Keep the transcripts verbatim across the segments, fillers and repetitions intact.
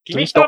君と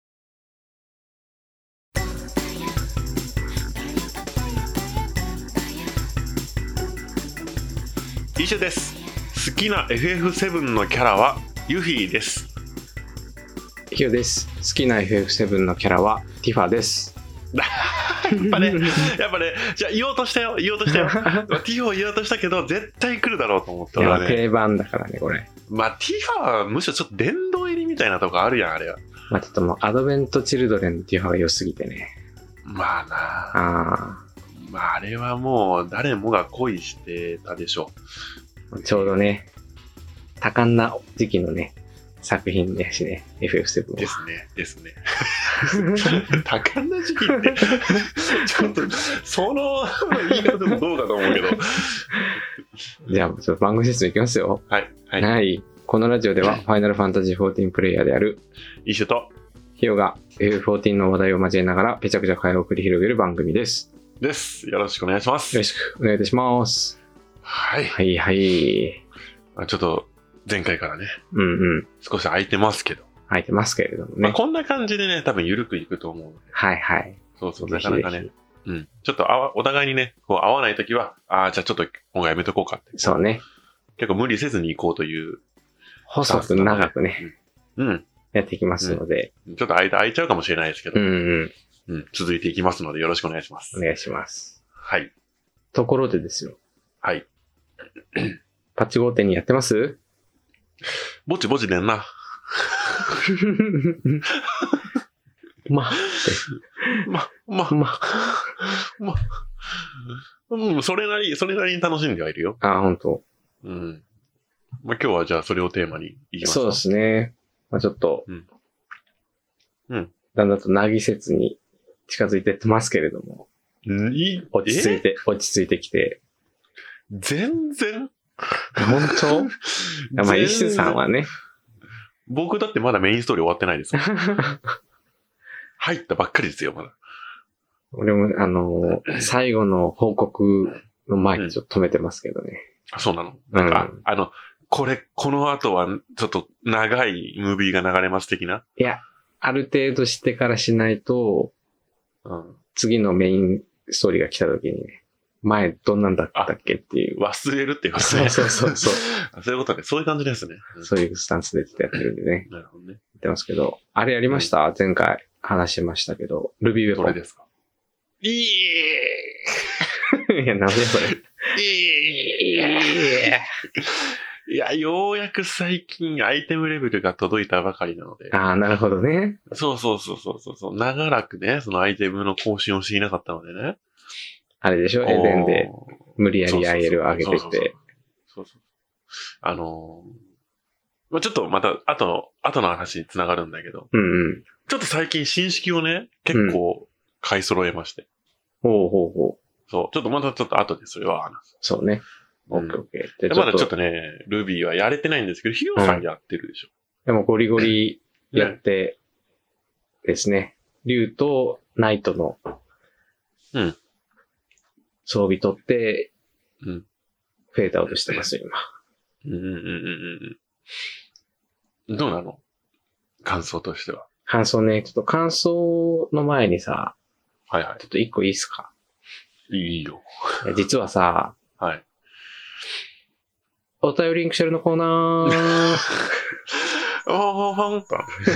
イシュです。好きな エフエフセブン のキャラはユフィです。 ヒヨです。好きな エフエフセブン のキャラはティファです。 やっぱね、やっぱね、じゃあ言おうとしたよ、言おうとしたよ。ティファ言おうとしたけど、絶対来るだろうと思ったらね。 定番だからね、これ。 まあ、ティファはむしろちょっと殿堂入りみたいなとこあるやん、あれは。 まあ、ちょっともうアドベントチルドレンのティファが良すぎてね。 まあなあ。 あまあ、あれはもう誰もが恋してたでしょう。ちょうどね、多感な時期のね、作品だしね、エフエフセブン は。 ですね、ですね。多感な時期って、ちょっと、その言い方でもどうかと思うけど。 じゃあ、ちょっと番組説明いきますよ。 はい。はい。 はい。このラジオでは、ファイナルファンタジーフォーティーンプレイヤーである、 イシュと、 ヒヨが エフエフフォーティーン の話題を交えながら、ぺちゃくちゃ会話を繰り広げる番組です。 です。よろしくお願いします。 よろしくお願いいたします。 はい。 はいはい。 ちょっと、前回からね、 うんうん。 少し空いてますけど。 空いてますけれどもね。 まあ、こんな感じでね、多分緩くいくと思う。 はいはい。 そうそう、なかなかね。うん。ちょっとあわお互いにね、こう合わないときは、ああ、じゃあちょっと今回やめとこうかって。 そうね。 結構無理せずに行こうという。 細く長くね。 うん。うん、 やっていきますので、 うん。ちょっと間空いちゃうかもしれないですけど。 うんうん。 うん。続いていきますのでよろしくお願いします。 お願いします。 はい。 ところでですよ。 はい。 パッチごてんにやってます？ ぼちぼちでんな。 ま、 ま、ま、 ま、 ま、うん、それなり、それなりに楽しんではいるよ。 あ、本当。 うん。まあ、今日はじゃあそれをテーマにいきますか。 そうですね。まあ、ちょっと、 うん。うん。 だんだんとなぎ説に近づいてってますけれども。 い落ち着いて、落ち着いてきて。 全然本当まあ、イシュさんはね。 僕だってまだメインストーリー終わってないです。入ったばっかりですよ、まだ。 俺も、あのー、最後の報告の前にちょっと止めてますけどね。 うん、あ、そうなの。なんか、うん、あの、これ、この後はちょっと長いムービーが流れます的な。 いや、ある程度してからしないと、 うん、 次のメインストーリーが来た時にね、前どんなんだったっけっていう。 忘れるっていうことね。 そうそうそうそう。 そういうことね。そういう感じですね。 うん、そういうスタンスでやってるんでね。 なるほどね。 言ってますけど。あれやりました、うん、前回話しましたけど。ルビーウェポン。 どれですか？いいいや、なんでこれ。 いいいや、ようやく最近アイテムレベルが届いたばかりなので。 ああ、なるほどね。 そうそうそうそうそう。長らくね、そのアイテムの更新をしていなかったのでね。 あれでしょ、エデンで無理やり アイエル を上げてて。 そうそう。あのー、まあ、ちょっとまた後の、後の話に繋がるんだけど。 うんうん。 ちょっと最近新式をね、結構買い揃えまして。 うん、ほうほうほう。 そう。ちょっとまたちょっと後でそれは話す。 そうね。オッケーオッケー。 で、まだちょっとね、ルビーはやれてないんですけど、ヒロさんやってるでしょ。 うん、でもゴリゴリやってですね。竜、ね、とナイトの。 うん。 装備取って、 うん。 フェードアウトしてますよ、 今。うんうんうんうん。どうなの？感想としては。 感想ね、ちょっと感想の前にさ、 はいはい。 ちょっと一個いいっすか？ いいよ。 いや実はさ、 はい。 お便りリンクシェルのコーナー。 おーほんと。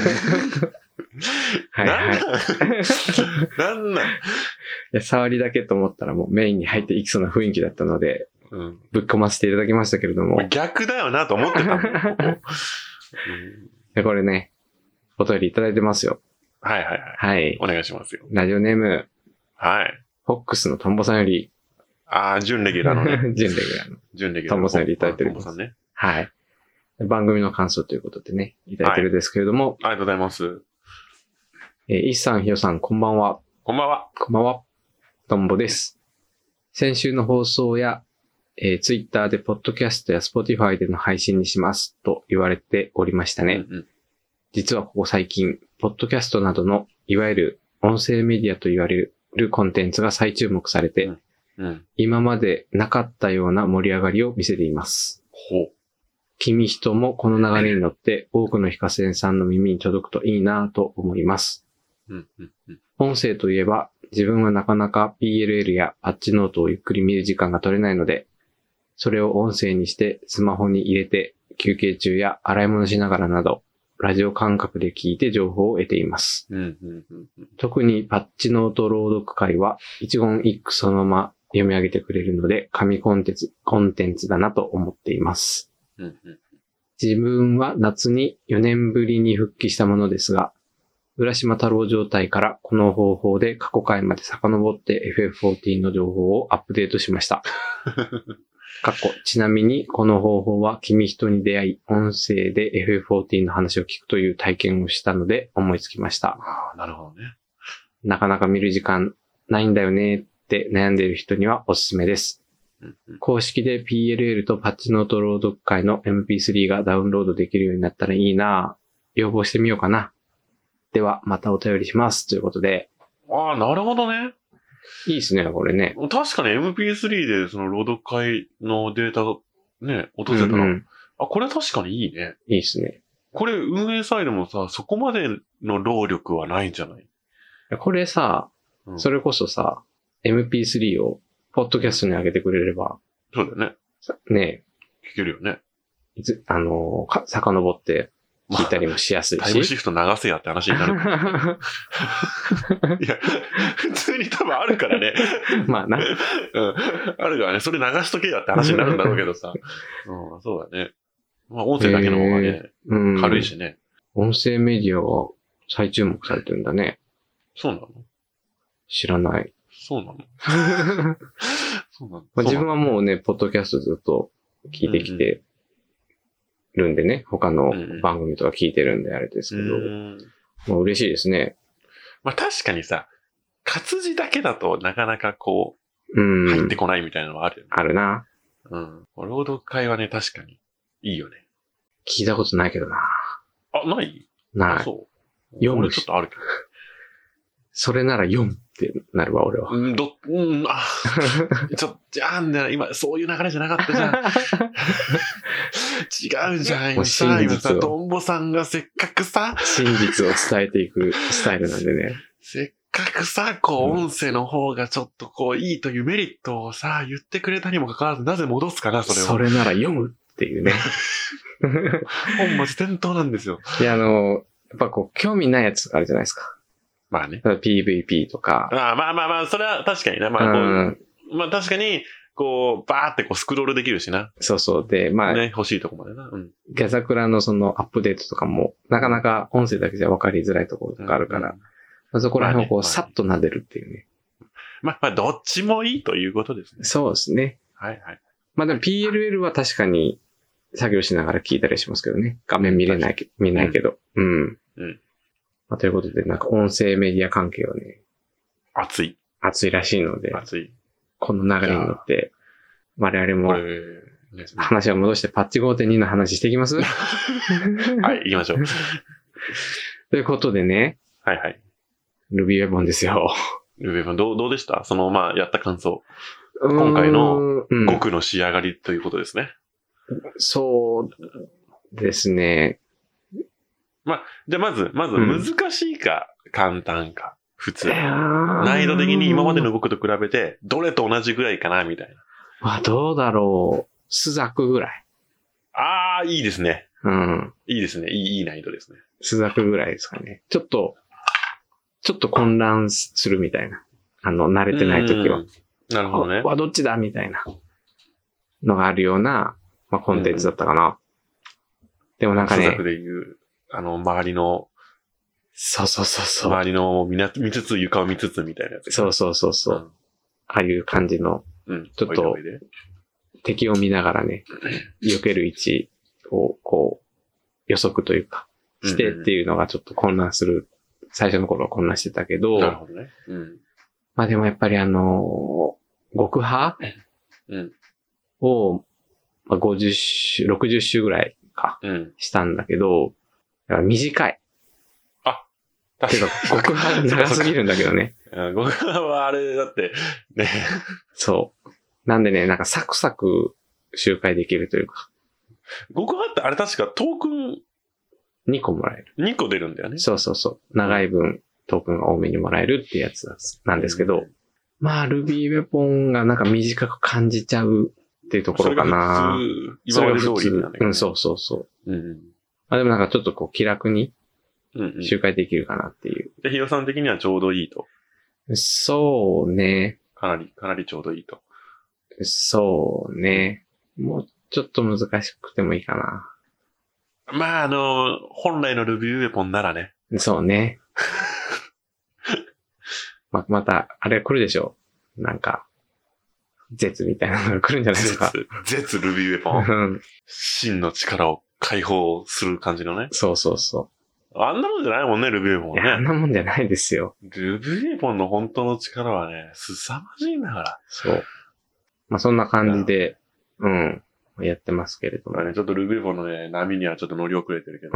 はいはい。 なんなんいや触りだけと思ったらもうメインに入っていきそうな雰囲気だったので、うん、ぶっ込ませていただきましたけれども。 逆だよなと思ってたんだよ、ここ。 うん、これね、お便りいただいてますよ。 はいはいはい。 はい。 お願いしますよ。 ラジオネーム。 はい。 フォックスのトンボさんより。 ああ、準レギュラーのね。 準レギュラーの。 準レギュラーの。 トンボさんよりいただいてる。 トンボさんね。 はい。番組の感想ということでね、いただいてるんですけれども。 はい、ありがとうございます。 えー、イッさん、ヒヨさん、こんばんは。 こんばんは。 こんばんは。トンボです。先週の放送や、えー、ツイッターでポッドキャストやスポティファイでの配信にしますと言われておりましたね。うんうん、実はここ最近、ポッドキャストなどのいわゆる音声メディアと言われるコンテンツが再注目されて、うんうん、今までなかったような盛り上がりを見せています。 ほう。 君人もこの流れに乗って多くの非課線さんの耳に届くといいなと思います。 うんうんうん、 音声といえば自分はなかなか ピーエルエル やパッチノートをゆっくり見る時間が取れないので、それを音声にしてスマホに入れて休憩中や洗い物しながらなど、ラジオ感覚で聞いて情報を得ています。 うんうんうんうん、 特にパッチノート朗読会は一言一句そのまま読み上げてくれるので神コンテンツ、コンテンツだなと思っています。 うんうん、 自分は夏によねんぶりに復帰したものですが、浦島太郎状態からこの方法で過去回まで遡って エフエフフォーティーン の情報をアップデートしました。過去、ちなみにこの方法は君人に出会い、音声で エフエフフォーティーン の話を聞くという体験をしたので思いつきました。 ああ、なるほどね。 なかなか見る時間ないんだよねって悩んでいる人にはおすすめです。 うんうん、 公式で ピーエルエル とパッチノート朗読会の エムピースリー がダウンロードできるようになったらいいなぁ。要望してみようかな。では、またお便りします。ということで。 ああ、なるほどね。 いいですね、これね。 確かに エムピースリー でその朗読会のデータがね、落とせたら、うんうん、あ、これ確かにいいね。 いいですね。 これ運営サイドもさ、そこまでの労力はないんじゃない？ これさ、うん、それこそさ、エムピースリー をポッドキャストに上げてくれれば。 そうだよね。 ねえ。聞けるよね。 いつ、あのー、か、遡って聞いたりもしやすいし。まあ、 タイムシフト流せやって話になる。いや、普通に多分あるからね。 まあな。うん。 あるからね、それ流しとけやって話になるんだろうけどさ。うん、そうだね。まあ音声だけの方がね、うん、軽いしね。 音声メディアが再注目されてるんだね。 そうなの？ 知らない。 そうなのそうなの、 まあ、自分はもうね、ポッドキャストずっと聞いてきてるんでね、うんうん、他の番組とか聞いてるんであれですけど、うん、もう嬉しいですね。 まあ確かにさ、活字だけだとなかなかこう、うん、入ってこないみたいなのはあるよね。 あるな。 うん。朗読会はね、確かにいいよね。 聞いたことないけどな。 あ、ないない。 そう。 読むちょっとあるけど。 それなら読むってなるわ、俺は。 うん、ど、うん、あ、ちょっと、じゃあんだよ、今、そういう流れじゃなかったじゃん。違うじゃん、今さ、今さ、トンボさんがせっかくさ、 真実を伝えていくスタイルなんでね。 せっかくさ、こう、音声の方がちょっとこう、いいというメリットをさ、言ってくれたにもかかわらず、なぜ戻すかな、それを。 それなら読むっていうね。 本末転倒なんですよ。 いや、あの、やっぱこう、興味ないやつあるじゃないですか。 まあね。 ピーブイピー とか。 ああまあまあまあ、それは確かにね。まあこう、うん、まあ確かに、こう、バーってこうスクロールできるしな。 そうそう。で、まあ。 ね、欲しいとこまでな。うん。 ギャザクラのそのアップデートとかも、なかなか音声だけじゃ分かりづらいところとかあるから、うんうん、まあ、そこら辺をこう、まあね、さっと撫でるっていうね。 まあ、まあ、どっちもいいということですね。 そうですね。 はいはい。 まあでも ピーエルエル は確かに作業しながら聞いたりしますけどね。画面見れないけど、見ないけど。うん。うん。うんまあ、ということで、なんか音声メディア関係はね、 熱い。 熱いらしいので、 熱い。 この流れに乗って、我々も、話を戻してパッチ ごてんに の話していきますはい、 行きましょう。 ということでね、 はいはい。 Ruby Weapon ですよ。 Ruby Weapon どう、どうでしたその、まあ、やった感想。今回のごくの仕上がりということですね。 うん、そうですね。 まあ、じゃあまず、まず難しいか、うん、簡単か、普通。難易度的に今までの僕と比べて、どれと同じぐらいかな、みたいな。 まあ、どうだろう。スザクぐらい。 ああ、いいですね。 うん。 いいですね。いい、いい難易度ですね。 スザクぐらいですかね。ちょっと、ちょっと混乱するみたいな。あの、慣れてないときは。 なるほどね。 わ、どっちだみたいなのがあるような、まあ、コンテンツだったかな。うん、でもなんかね。 スザクで言う。あの、周りの、 そうそうそうそう。 周りの見な見つつ床を見つつみたいなやつ。 そうそうそうそう。うん、ああいう感じの、うん、ちょっと、敵を見ながらね、避ける位置をこう、予測というか、してっていうのがちょっと混乱する。最初の頃は混乱してたけど、 なるほどね。うん、 まあでもやっぱりあのー、極派、うん、を、まあ、ごじゅっ周、ろくじゅっ周ぐらいか、うん、したんだけど、短い。 あ、 確かに。けど、極派長すぎるんだけどね。 極派はあれだって、ね。 そう。なんでね、なんかサクサク周回できるというか。 極派ってあれ確かトークンにこもらえる。 にこ出るんだよね。 そうそうそう。長い分トークンが多めにもらえるってやつなんですけど、うん、まあ Ruby Weapon がなんか短く感じちゃうっていうところかな。 それが普通、今まで通りなんだけど、ね。 うん、そうそうそう。 うん。 まあでもなんかちょっとこう気楽に周回できるかなっていう。 うんうん、で、ヒロさん的にはちょうどいいと。 そうね。 かなり、かなりちょうどいいと。 そうね。もうちょっと難しくてもいいかな。 まああの、本来の Ruby Weapon ならね。 そうね。ま、また、あれ来るでしょ。なんか、絶みたいなのが来るんじゃないですか。 絶、絶 Ruby Weapon。真の力を解放する感じのね。 そうそうそう。 あんなもんじゃないもんね、Ruby Weapon ね。 あんなもんじゃないですよ。 Ruby Weapon の本当の力はね、凄まじいんだから。 そう。まあそんな感じで、うん、やってますけれども。 まあね、ちょっと Ruby Weapon のね、波にはちょっと乗り遅れてるけど。 うん。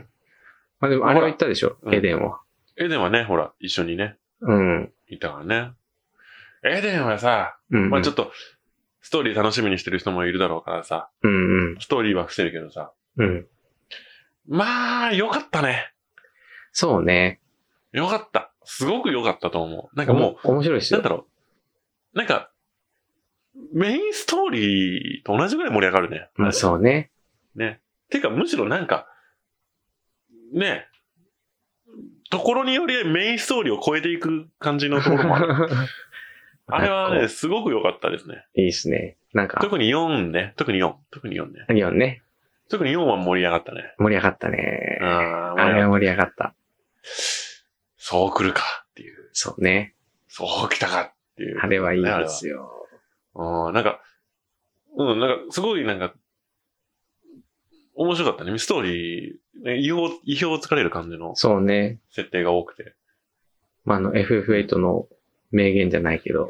まあでもあれは言ったでしょ、エデンは。 エデンはね、ほら、一緒にね。 うん。 いたからね。エデンはさ、 うんうん、 まあちょっと、ストーリー楽しみにしてる人もいるだろうからさ。 うんうん。 ストーリーは伏せるけどさ。 うん。 まあ、よかったね。 そうね。 よかった。すごくよかったと思う。なんかもう、 面白いですよ。 なんだろう。なんか、メインストーリーと同じぐらい盛り上がるね。 まあそうね。 ね。てか、むしろなんか、ね、ところによりメインストーリーを超えていく感じのところもある。あれはね、すごく良かったですね。 いいですね。なんか。 特によんね。特によん。特によんね。 よんね。 特によんは盛り上がったね。 盛り上がったね。 ああれは盛り上がった。 そう来るかっていう。 そうね。 そう来たかっていう、ね。 あれはいいですよ。 うん、なんか、うん、なんか、すごいなんか、面白かったね。ストーリー、意表、意表をつかれる感じの。 そうね。 設定が多くて。 まあ、あの、エフエフエイト の名言じゃないけど。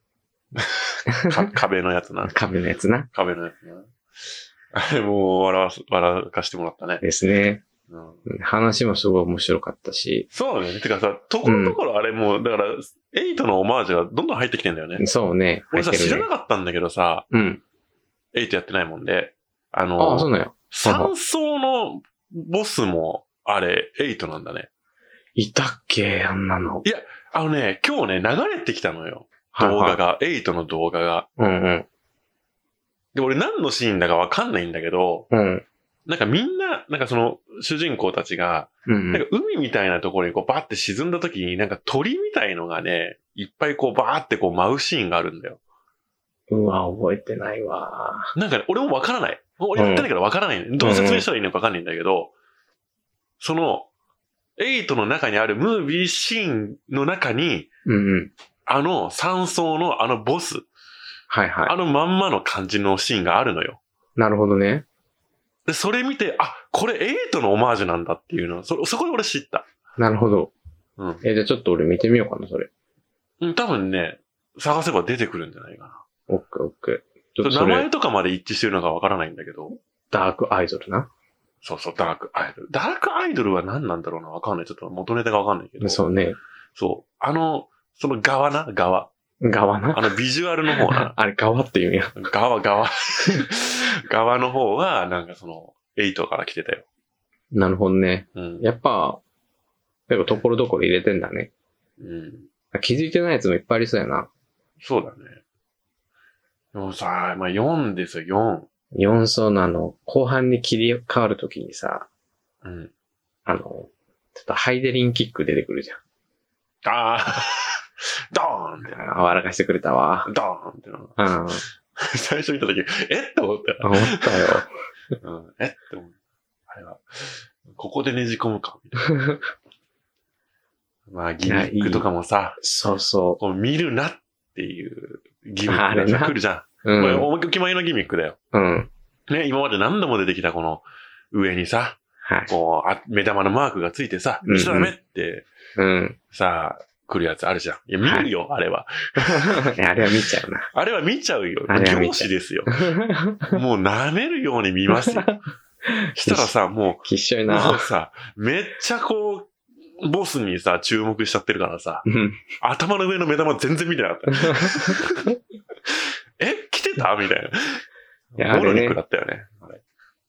壁のやつな。 壁のやつな。 壁のやつな。あれもう笑わ、笑かしてもらったね。 ですね。 うん、 話もすごい面白かったし。 そうだね。てかさ、ところどころあれもう、うん、だから、エイトのオマージュがどんどん入ってきてんだよね。 そうね。 俺さ、ね、知らなかったんだけどさ、 うん。 エイトやってないもんで、あの、 ああ、そうなんや。 三層のボスも、あれ、エイトなんだね。 いたっけあんなの。 いや、あのね、今日ね、流れてきたのよ。動画が、はいはい、エイトの動画が。 うんうん。 で、俺何のシーンだかわかんないんだけど、 うん。 なんかみんな、なんかその主人公たちが、うんうん、なんか海みたいなところにこうバーって沈んだ時になんか鳥みたいのがね、いっぱいこうバーってこう舞うシーンがあるんだよ。 うわ、覚えてないわ。 なんかね、俺もわからない。俺やってないからわからない、ね。うん、どう説明したらいいのかわかんないんだけど、うん、その、エイトの中にあるムービーシーンの中に、 うんうん、 あの三層のあのボス、 はいはい。 あのまんまの感じのシーンがあるのよ。 なるほどね。 で、それ見て、あ、これエイトのオマージュなんだっていうのを、そ、そこで俺知った。 なるほど。 うん。 え、じゃあちょっと俺見てみようかな、それ。 うん、多分ね、探せば出てくるんじゃないかな。 オッケーオッケー。 ちょっと名前とかまで一致してるのかわからないんだけど。 ダークアイドルな。 そうそう、ダークアイドル。ダークアイドルは何なんだろうな、わかんない。ちょっと元ネタがわかんないけど。 そうね。 そう。あの、その側な、側。 側な。 あのビジュアルの方な。 あれ側って言うんや。 側、側。側の方は、なんかその、エイトから来てたよ。 なるほどね。 うん。 やっぱ、結構ところどころ入れてんだね。 うん。 気づいてないやつもいっぱいありそうやな。 そうだね。でもさ、まあよんですよ、よん。 よん層のあの、後半に切り替わるときにさ、 うん。あの、ちょっとハイデリンキック出てくるじゃん。 ああ、ドーンって。 笑かしてくれたわ。 ドーンってな。 うん。 最初見たとき、えって思ったよ。 思ったよ。 うん、えって思う。あれは、ここでねじ込むか、みたいな。まあ、ギミックとかもさ、 いいそうそう。 こう見るなっていうギミックが来るじゃん。うん。これ、お決まりのギミックだよ。 うん。 ね、今まで何度も出てきたこの上にさ、 はい、 こうあ、目玉のマークがついてさ、見ちゃダメって、 うん。 さ、来るやつあるじゃん。いや、見るよ、はい、あれは。 あれは見ちゃうな。 あれは見ちゃうよ。教師ですよ。もう舐めるように見ますよ。したらさ、もう、 きっしょいな。 もうさ、めっちゃこう、ボスにさ、注目しちゃってるからさ、 うん、 頭の上の目玉全然見てなかった。え、来てたみたいな。いや、あれね、モルニックだったよね。あれ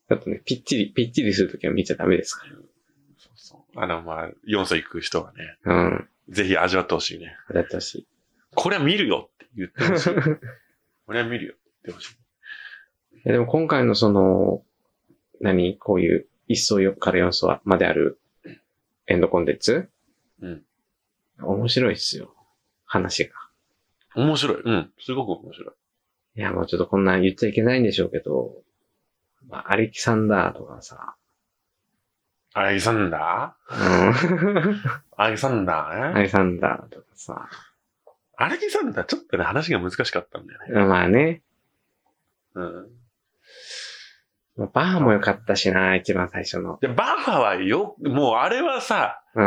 ちょっとね、ぴっちり、ぴっちりするときは見ちゃダメですかそうそう。あの、まあ、よんさい行く人はね。 ら。うん。 ぜひ味わってほしいね。 だったし。 これは見るよって言ってほしい。これは見るよって言ってほしい。 いやでも今回のその、何こういういっ層からよん層まであるエンドコンテンツうん。 面白いっすよ。話が。 面白い。うん。すごく面白い。 いや、もうちょっとこんなん言っちゃいけないんでしょうけど、まあ、アレキサンダーとかさ。 アレキサンダうん。 ーアレキサンダーね。 アレキサンダーとかさ。 アレキサンダーちょっとね、話が難しかったんだよね。 まあね。 うん。 バーも良かったしな、一番最初の。 で、バッハはよ、もうあれはさ、 うん。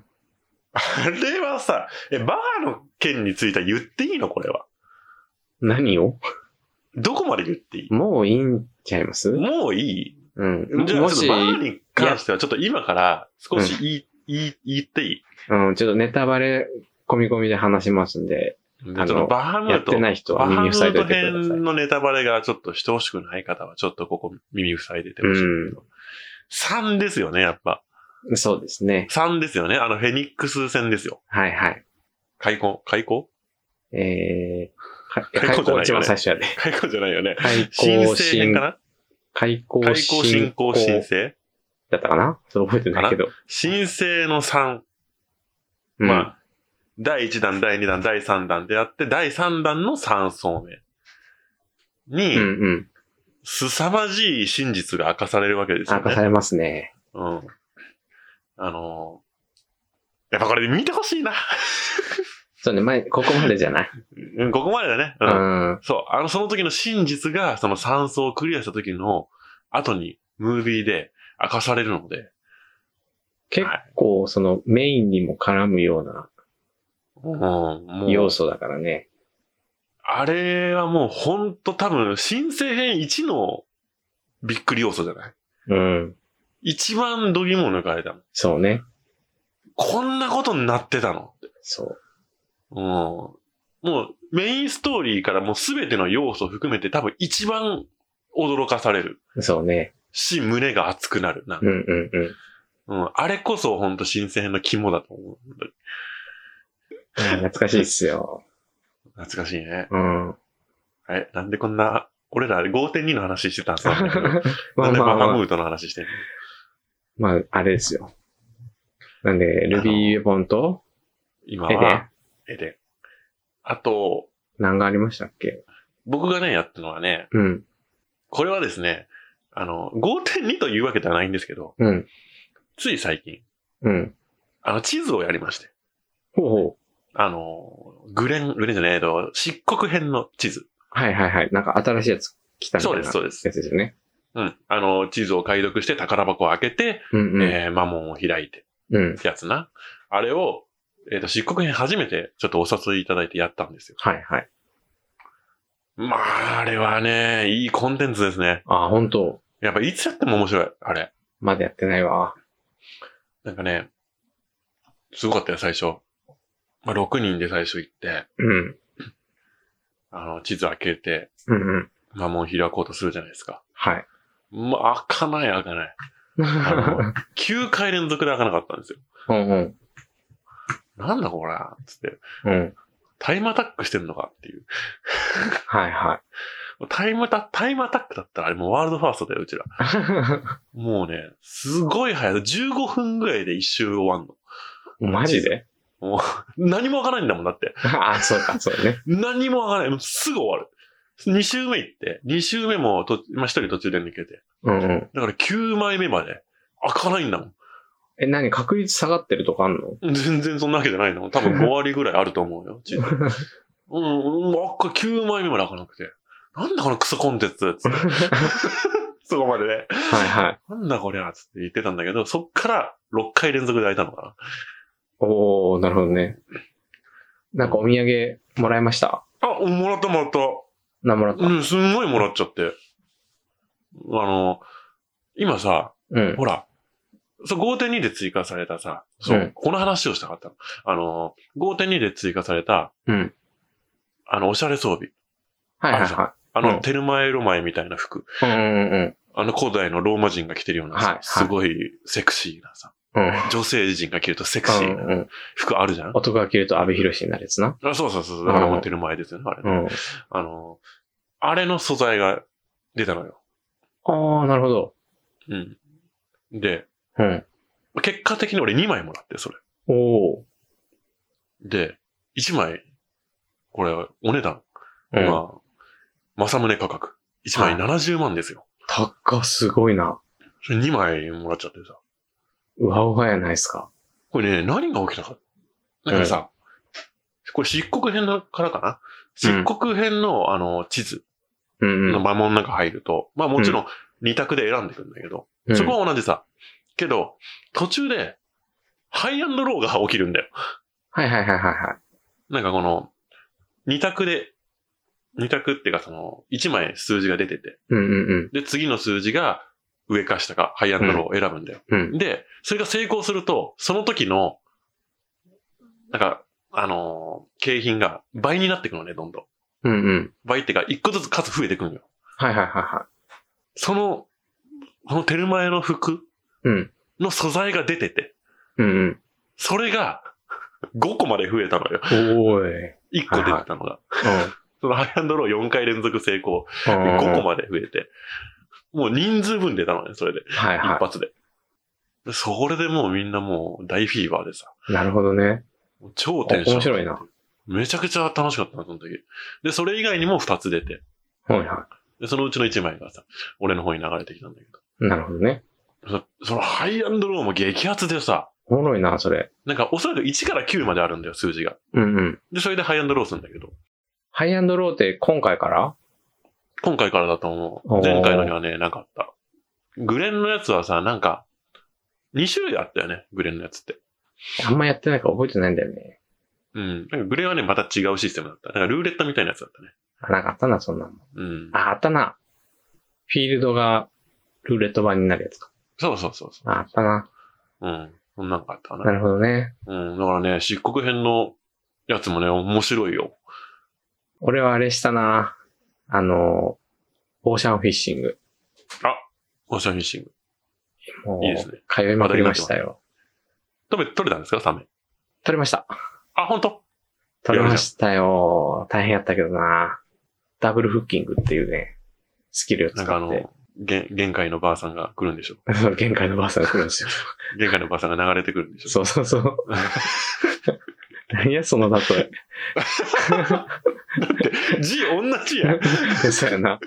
あれはさ、え、バーの件については言っていいのこれは。 何をどこまで言っていいもういいんちゃいますもういいうん。 じゃあ、 もし、 ちょっとバーに関してはちょっと今から少し言い、言い、言っていいうん、ちょっとネタバレ込み込みで話しますんで、 あの、バハムやってない人は耳塞いでおいてください。 バハムート編のネタバレがちょっとしてほしくない方は、ちょっとここ耳塞いでてほしいんだけど。さんですよね、やっぱ。 そうですね。 さんですよね。あの、フェニックス戦ですよ。 はいはい。 開口開口えー、 開口じゃないよね。 一番最初やで。 開口じゃないよね。 開申口請編かな開口開口進行申請だったかなそれ覚えてないけど。 申請のさん。 うん、 まあ、だいいちだん、だいにだん、だいさんだんであって、だいさんだんのさん層目に、 うんうん、 凄まじい真実が明かされるわけですよね。 明かされますね。 うん。あのー、やっぱこれ見てほしいな。 そうね、前、ここまでじゃない。 うん、ここまでだね。 うん。 うん、そう。あの、その時の真実が、そのさん層をクリアした時の後に、ムービーで明かされるので。 結構、その、メインにも絡むような、 うん、もう要素だからね。 あれはもうほんと多分、新生編いちのびっくり要素じゃないうん。 一番度肝を抜かれたの。 そうね。 こんなことになってたのって。 そう。 うん。もうメインストーリーからもうすべての要素を含めて多分一番驚かされる。 そうね。 し、胸が熱くなるな。 うんうんうん。うん。あれこそほんと新生編の肝だと思う。 懐かしいっすよ。 懐かしいね。 うん。 え、なんでこんな、俺ら ごてんに の話してたんすかなんでまあまあバまあハムートの話してんのまあ、あれですよ。なんで、ルビーウェポンと、 今は、エデン。あと、 何がありましたっけ僕がね、やったのはね、 うん。 これはですね、あの、ごてんに というわけではないんですけど、 うん。 つい最近、 うん。 あの、地図をやりまして。 ほうほう。 あの、グレン、グレンじゃないと、漆黒編の地図。 はいはいはい。なんか新しいやつ来たみたいな。 そうです、そうです。 やつですよね。 うん。あの、地図を解読して宝箱を開けて、 うんうん。 えー、魔門を開いて、 うん。 やつな。あれを、えっ、と、漆黒編初めてちょっとお誘いいただいてやったんですよ。 はいはい。 まあ、あれはね、いいコンテンツですね。 あ、本当。 やっぱいつやっても面白い、あれ。 まだやってないわ。 なんかね、すごかったよ、最初。まあ、ろくにんで最初行って、 うん。 あの、地図開けて、 うんうん。 魔門開こうとするじゃないですか。 はい。 まあ、開かない開かない。あの、きゅうかい連続で開かなかったんですよ。 うんうん。 なんだこれつって。 うん。 タイムアタックしてんのかっていう。 はいはい。 タイムタ、タイムアタックだったらあれもうワールドファーストだよ、うちら。もうね、すごい早い。じゅうごふんぐらいで一周終わんの。 マジでもう、何も開かないんだもんだって。 あ、そうか、そうね。 何も開かない。もうすぐ終わる。に周目行って、に周目もと、まあ、一人途中で抜けて。 うんうん。 だからきゅうまいめまで開かないんだもん。 え、何確率下がってるとかあんの全然そんなわけじゃないの。多分ご割ぐらいあると思うよ。うん、うん、あっかきゅうまいめまで開かなくて。なんだこのクソコンテンツつって。そこまでね。 はいはい。 なんだこりゃつって言ってたんだけど、そっからろっかい連続で開いたのかな。 おー、なるほどね。なんかお土産もらいましたあ、もらったもらった。 な、もらった。 うん、すんごいもらっちゃって。あの、今さ、 うん。 ほら、そう ごてんに で追加されたさ、そう、うん、この話をしたかったの。あの、ごてんに で追加された、 うん。 あの、おしゃれ装備。 はいはいはい。 あの、うん、テルマエロマエみたいな服。 うんうんうん。 あの古代のローマ人が着てるようなさ、 はいはいすごいセクシーなさ、 うん。 女性陣が着るとセクシーうんう。 なん服あるじゃん、 男が着ると安倍博士になるやつな。 あそうそうそう。 うんあれ持ってる前ですよね、あれね、 うん。 あの、あれの素材が出たのよ。 ああ、なるほど。 うん。で、 うん。 結果的に俺にまいもらって、それ。 おー。 で、いちまい、これ、お値段うん。 が、正宗価格。いちまいななじゅうまんですよ。 高すごいな。 それにまいもらっちゃってさ。 うわうわやないですか。 これね、何が起きたか。なんかさ、これ漆黒編からかな、漆黒編の、あの、地図うんうん。 の魔文の中入ると、まあもちろんに択で選んでいくんだけど、 うんそこは同じさ。けど、途中で、ハイアンドローが起きるんだよ。 はいはいはいはいはい。 なんかこの、に択で、に択っていうかその、いちまい数字が出てて、 うんうんうん。 で、次の数字が上か下か、ハイアンドローを選ぶんだよ。 うん。 で、それが成功すると、その時の、なんか、あのー景品が倍になってくのね、どんどん。 うんうん。 倍っていうか、一個ずつ数増えてくんよ。 はいはいはいはその、このテルマエの服い。うん。 の素材が出てて、 うんうん。 それがごこまで増えたのよ。 おーい。 いっこ出てたのが。そのハイアンドローよんかい連続成功。 うん。 でごこままで増えて。もう人数分出たのね、それで。 はいは一発で。でそれでもうみんなもう大フィーバーでさ。 い。なるほどね。 超テンション。 面白いな。 めちゃくちゃ楽しかったな、その時。で、それ以外にもふたつ出て。 はいはで、そのうちのいちまいがさ、俺の方に流れてきたんだけい。なるほどね。 ど。そそのハイアンドローも激アツでさ、 おもろいな、それ。 なんかおそらくいちからきゅうまであるんだよ、数字が。 うんうん。 で、それでハイアンドローするんだけど。 ハイアンドローって今回から今回からだと思う。 おー前回のにはね、なかった。グレンのやつはさ、なんか、に種類あったよね、グレンのやつって。 あんまやってないから覚えてないんだよね。 うん。なんかグレンはね、また違うシステムだった。なんかルーレットみたいなやつだったね。 あ、なんかあったな、そんなの。 うん。 あ、あったな。フィールドがルーレット版になるやつか。 そうそうそうそう。 あ、あったな。 うん。そんなんかあったな。 なるほどね。 うん。だからね、漆黒編のやつもね、面白いよ。 俺はあれしたな。あの、オーシャンフィッシング。 あ、オーシャンフィッシング。 もう、 いいですね通いまくりましたよ。 取れ、取れたんですか、サメ。 取れました。 あ、本当？ 取れましたよ。大変やったけどな。ダブルフッキングっていうね、スキルを使なんかあって。 の、限限界のばあさんが来るんでしょ。 そう限界のばあさんが来るんですよ。 限界のばあさんが流れてくるんでしょ。 そうそうそう。何や、その例え。 字同じやん。 そうやな。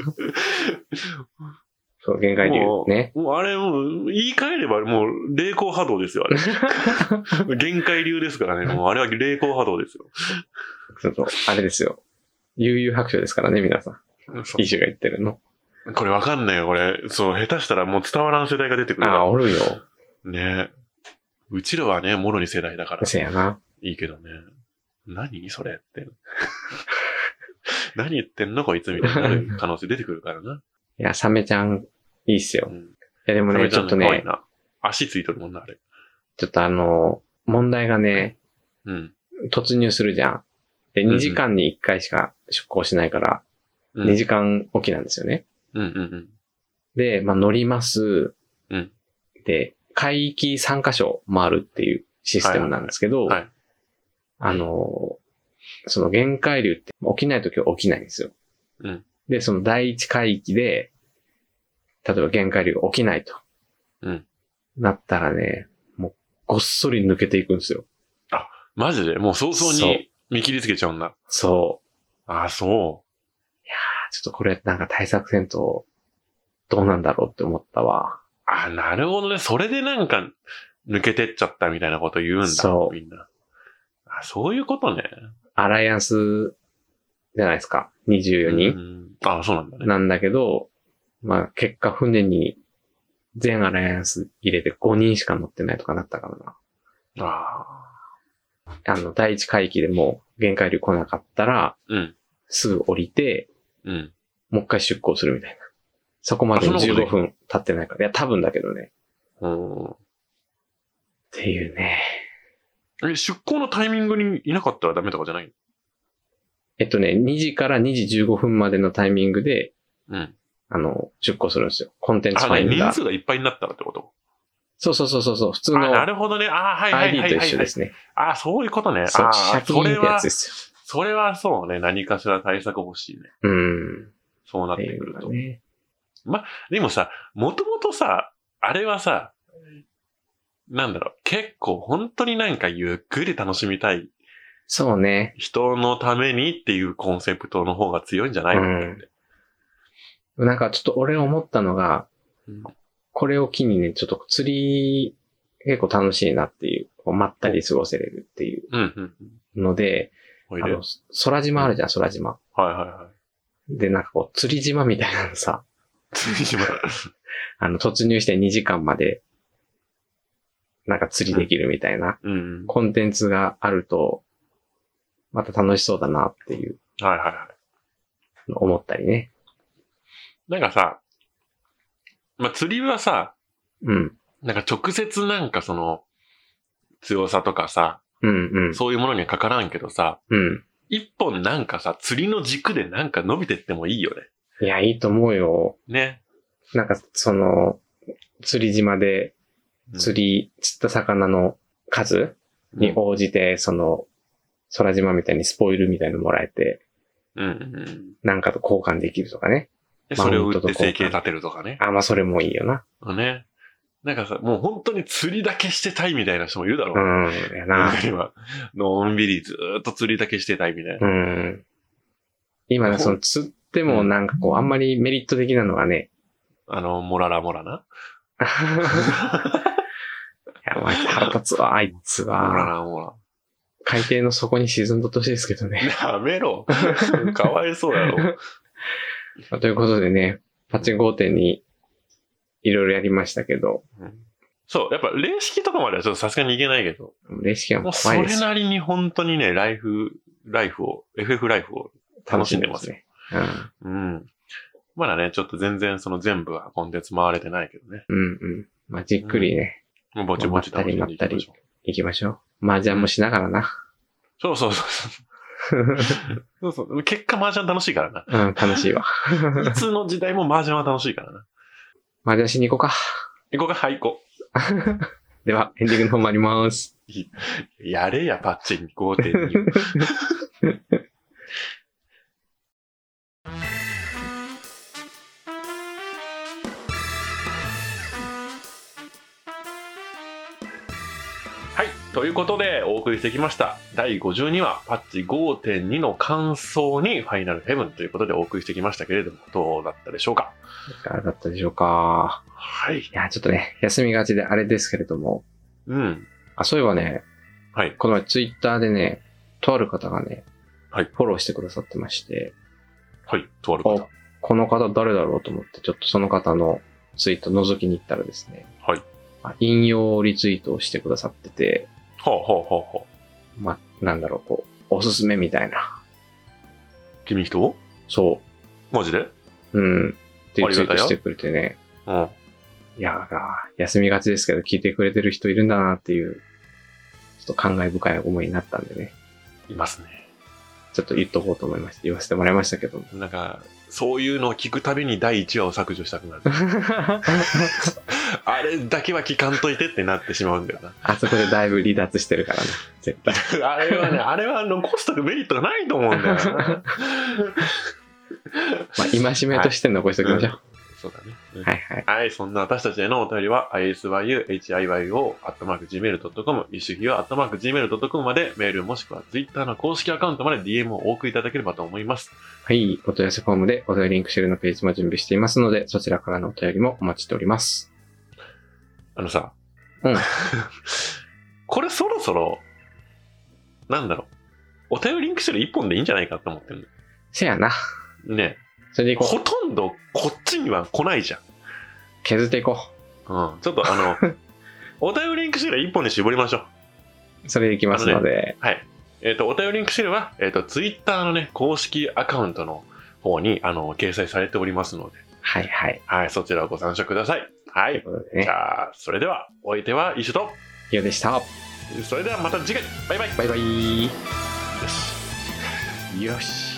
そう、限界流もう、 ね。 もうあれもう、言い換えればもう、霊光波動ですよ、あれ。限界流ですからね。もうあれは霊光波動ですよ。 そうそう、あれですよ。悠々白書ですからね、皆さん。 そうイシュが言ってるの。 これわかんないよ、これ。そう、下手したらもう伝わらん世代が出てくるああ、 から。 おるよ。 ねうちらはね、もろに世代だから。 せやな。 いいけどね。何それって。何言ってんのこいつみたいになる可能性出てくるからな。 いや、サメちゃん、いいっすよ。 うん。 いや、でもね、ちょっとね、 可愛いな。足ついとるもんな、あれ。 ちょっとあの、問題がね、 うん。 突入するじゃん。で、 んうんにじかんにいっかいしか出航しないから、 うん。 にじかんおきなんですよね。 うんうんうん。 で、まあ、乗ります。 うんで、海域さんカ所回るっていうシステムなんですけど、 はいはいはいあの、その限界流って起きないときは起きないんですよ。 うんで、その第一海域で、例えば限界流が起きないと。 うんなったらね、もうごっそり抜けていくんですよ。 マジでもう早々 そうに見切りつけちゃうんだ。 そう。 ああ、そちょっとこれなんか対策せんとどうなんだろうって思ったわ。 う。ああ、なるほどね。それでなんか抜けてっちゃったみたいなこと言うんだ。 そうみんな。あ、そういうことね。 アライアンスじゃないですか。にじゅうよにん。 うんああ、そうなんだね。 なんだけど、まあ結果船に全アライアンス入れてごにんしか乗ってないとかなったからな。 ああ。 あの、第一海域でも限界流来なかったら、 うん。 すぐ降りて、 うん。 もう一回出港するみたいな。そこまでにじゅうごふん経ってないから。いや、多分だけどね。 うん。 っていうね。 え、出港のタイミングにいなかったらダメとかじゃないえっとね、にじからにじじゅうごふんまでのタイミングで、 うん。 あの、出向するんですよ。コンテンツあ、ね、 ファインダー。 人数がいっぱいになったらってこと？ そうそうそうそうそう、普通あ、なのるほどね。あ、はいはいはいはい、はい。 アイディー と一緒ですね。 あ、そういうことね。 そう、 あ、 シャキーンってやつですよ。 それはそうね。何かしら対策欲しいね。 うん。 そうなってくると。 ね、 ま、でもさ、もともとさ、あれはさ、なんだろう、結構本当になんかゆっくり楽しみたい。 そうね。 人のためにっていうコンセプトの方が強いんじゃないの、 うん、なんかちょっと俺思ったのが、うん、これを機にね、ちょっと釣り結構楽しいなっていう、まったり過ごせれるっていうので、うんうんうん、あの、空島あるじゃん、空島。 はいはいはい。 で、なんかこう、釣り島みたいなのさ、 釣り島あの、突入してにじかんまで、なんか釣りできるみたいな、コンテンツがあると、また楽しそうだなっていう。 はいはいはい。 思ったりね。 なんかさ、まあ、釣りはさ、 うん。 なんか直接なんかその、強さとかさ、 うんうん。 そういうものにはかからんけどさ、 うん。 一本なんかさ、釣りの軸でなんか伸びてってもいいよね。 いや、いいと思うよ。 ね。 なんか、その、釣り島で、釣り、釣った魚の数に応じて、うん、その、空島みたいにスポイルみたいなのもらえて、 うんうん、 なんかと交換できるとかね。 それを売って生計立てるとかね。 あ、まあそれもいいよな。 ね。なんかさ、もう本当に釣りだけしてたいみたいな人もいるだろう。 うん、やな。 今、のんびりずーっと釣りだけしてたいみたいな。 うん。今ね、その釣ってもなんかこう、あんまりメリット的なのがね。 あの、モララモラな。 いや、まあ、腹立つわ、あいつは。 モララモラ。 海底の底に沈んどってほしいですけどね。 やめろ。かわいそうやろ。 ということでね、パッチン ごてんにいろいろやりましたけど、 うん。そう、やっぱ霊式とかまではちょっとさすがにいけないけど。 霊式はもう怖いです。 それなりに本当にね、ライフ、ライフを、エフエフ ライフを楽しんでますね。うん。うん。まだね、ちょっと全然その全部はコンテンツ回れてないけどね。 うんうん。まあ、じっくりね。 うん、ぼちぼち楽しんでいきましょう。 まったりまったり行きましょう。麻雀もしながらな。うん、 そうそうそうそう。そうそう。結果麻雀楽しいからな。 うん、楽しいわ。 いつの時代も麻雀は楽しいからな。 麻雀しに行こうか。 行こうか、はい、行こう。では、エンディングの方もあります。 やれや、パッチン ごてんに。はい。ということで、お送りしてきました。だいごじゅうにわ、パッチ ごてんに の感想にファイナルヘブンということでお送りしてきましたけれども、どうだったでしょうか？ いかがだったでしょうか？ はい。 いや、ちょっとね、休みがちであれですけれども。 うん。 あ、そういえばね、 はい。 この前ツイッターでね、とある方がね、 はい。 フォローしてくださってまして。 はい、とある方。 この方誰だろうと思って、ちょっとその方のツイート覗きに行ったらですね。 はい。 引用リツイートをしてくださってて。 はあ、はあはあはあ、 ま、なんだろう、こう、おすすめみたいな。 君人？ そう。 マジで？ うん。っていうツイートしてくれてね。 うん。 いやー、休みがちですけど聞いてくれてる人いるんだなっていう、ちょっと感慨深い思いになったんでね。 いますね。 ちょっと言っとこうと思いまして、言わせてもらいましたけど。 なんか、そういうのを聞くたびにだいいちわを削除したくなる。あれだけは聞かんといてってなってしまうんだよな。 あそこでだいぶ離脱してるからな、絶対。 あれはね、あれは残すとくメリットがないと思うんだよな。まあ、戒めとして残しておきましょう。はい、 うん、そうだね、うん。 はいはい。 はい、そんな私たちへのお便りは、アイエスワイユーエイチアイワイオー アットマークジーメールドットコム、イシュヒヨ アットマークジーメールドットコム までメールもしくは Twitter の公式アカウントまで ディーエム をお送りいただければと思います。 はい、お問い合わせフォームでお便りリンクシェルのページも準備していますので、そちらからのお便りもお待ちしております。 あのさ、 うん。 これそろそろ、なんだろう、お便りリンクシェル一本でいいんじゃないかと思ってるの。 せやな。 ね。 それでいこう。 ほとんどこっちには来ないじゃん。 削っていこう。うん。ちょっとあの、お便りリンクシェル一本に絞りましょう。それでいきますので。 ね、はい。えっ、ー、と、お便りリンクシェルは、えっ、ー、と、ツイッターのね、公式アカウントの方に、あの、掲載されておりますので。 はいはい。 はい、そちらをご参照ください。はい。ね、じゃあ、それでは、お相手はイシュと、 ヒヨでした。 それではまた次回、バイバイ。 バイバイ。 よし。 よし。